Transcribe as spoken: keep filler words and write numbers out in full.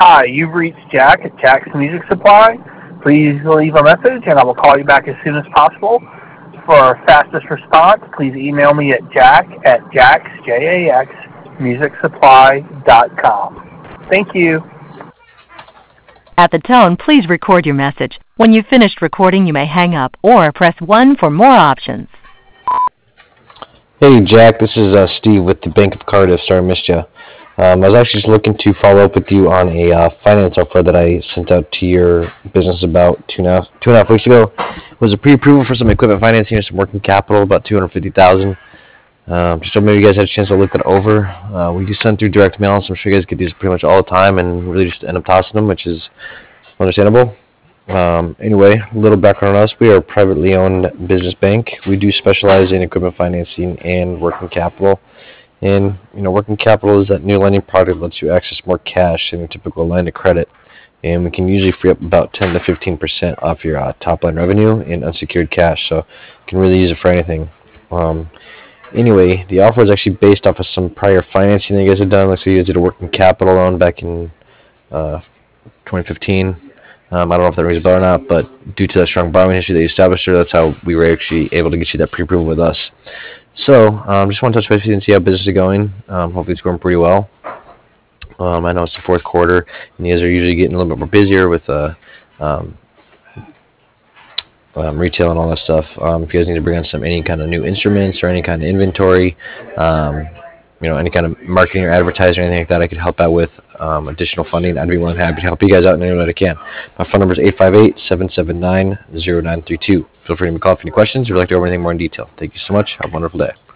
Hi, you've reached Jack at Jack's Music Supply. Please leave a message and I will call you back as soon as possible. For fastest response, please email me at jack at jacks, J A X, music supply dot com. Thank you. At the tone, please record your message. When you've finished recording, you may hang up or press one for more options. Hey Jack, this is uh, Steve with the Bank of Cardiff. Sorry I missed you. Um, I was actually just looking to follow up with you on a uh, finance offer that I sent out to your business about two and a half, two and a half weeks ago. It was a pre-approval for some equipment financing and some working capital, about two hundred fifty thousand dollars. Um, just so maybe you guys had a chance to look that over. Uh, we do send through direct mail, so I'm sure you guys get these pretty much all the time and really just end up tossing them, which is understandable. Um, anyway, a little background on us. We are a privately owned business bank. We do specialize in equipment financing and working capital. And, you know, working capital is that new lending product that lets you access more cash than a typical line of credit. And we can usually free up about ten to fifteen percent off your uh, top line revenue in unsecured cash. So you can really use it for anything. Um, anyway, the offer is actually based off of some prior financing that you guys have done. Looks like you guys did a working capital loan back in uh, twenty fifteen. Um, I don't know if that rings a bell or not, but due to that strong borrowing history that you established there, that's how we were actually able to get you that pre-approval with us. So, um, just want to touch base with you and see how business is going. Um, hopefully it's going pretty well. Um, I know it's the fourth quarter, and you guys are usually getting a little bit more busier with uh, um, um, retail and all that stuff. Um, if you guys need to bring on some any kind of new instruments or any kind of inventory, um, you know, any kind of marketing or advertising or anything like that I could help out with, um, additional funding, I'd be more than happy to help you guys out in any way that I can. My phone number is eight five eight, seven seven nine, zero nine three two. Feel free to call if you have any questions or would like to go over anything more in detail. Thank you so much. Have a wonderful day.